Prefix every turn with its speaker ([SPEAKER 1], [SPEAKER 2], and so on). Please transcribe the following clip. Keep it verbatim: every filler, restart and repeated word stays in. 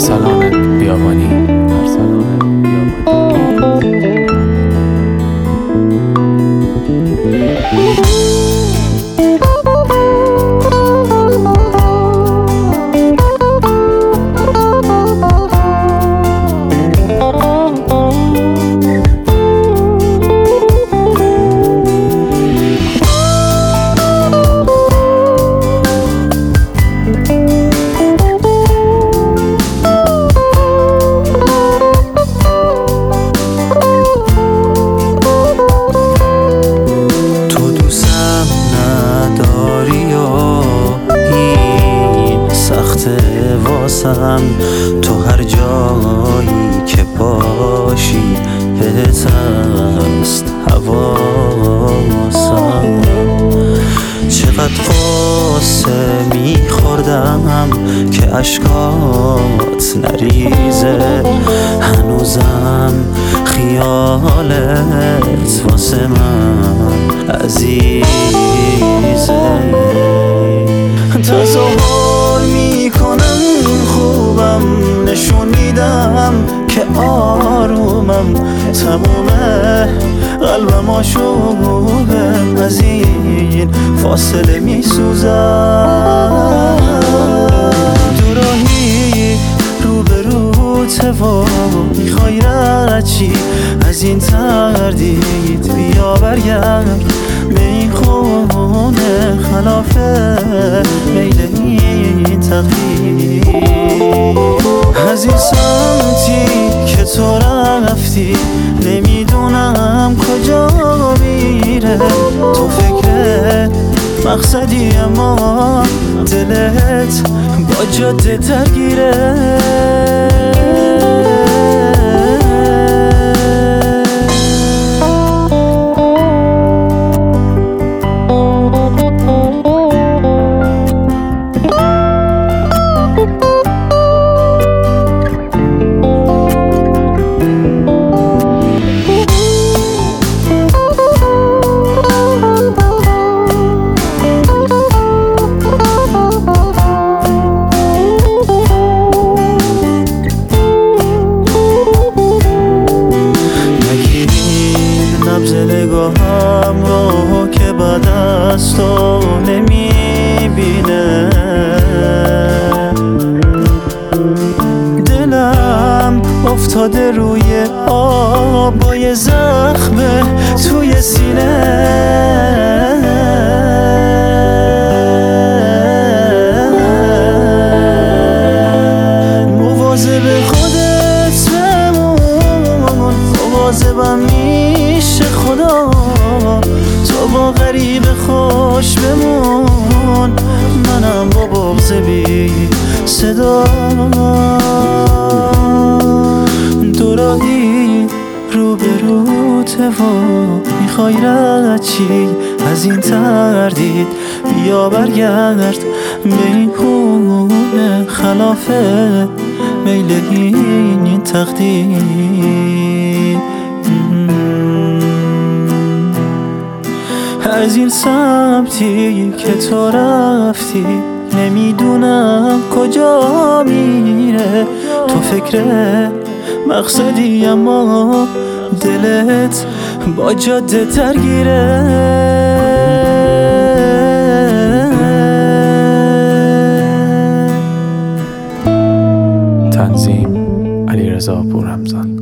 [SPEAKER 1] ارسلان بیابانی ارسلان بیابانی
[SPEAKER 2] تو هر جایی که باشی بهت است حواسم. چقدر قصه میخوردم که اشکات نریزه، هنوزم خیالت واسه من عزیزه. تظاهر میکنم خوبم، نشون میدم که آرومم، تمومه قلبم آشوبه، از این فاصله میسوزم. دوراهی روبروته و میخوای رد چی از این تردید، بیا برگرد به این خونه، خلافه میل این تقدیر. از این سمتی که تو رفتی نمیدونم کجا میره، تو فکر مقصدی اما دلت با جاده درگیره. نگاهم رو که بعد از تو نمیبینه، دلم افتاده روی آبای زخمه توی سینه. مواظب خودت بمون، مواظبم میشه خدا، تو با غریب خوش بمون، منم با بغض بی صدا. دوراهی روبروته و میخوای رد چی از این تردید، بیا برگرد به این خونه، خلافه میل این تقدیر. از این سمتی که تو رفتی نمیدونم کجا میره، تو فکر مقصدی اما دلت با جاده درگیره.
[SPEAKER 1] تنظیم علیرضا پوررمضان.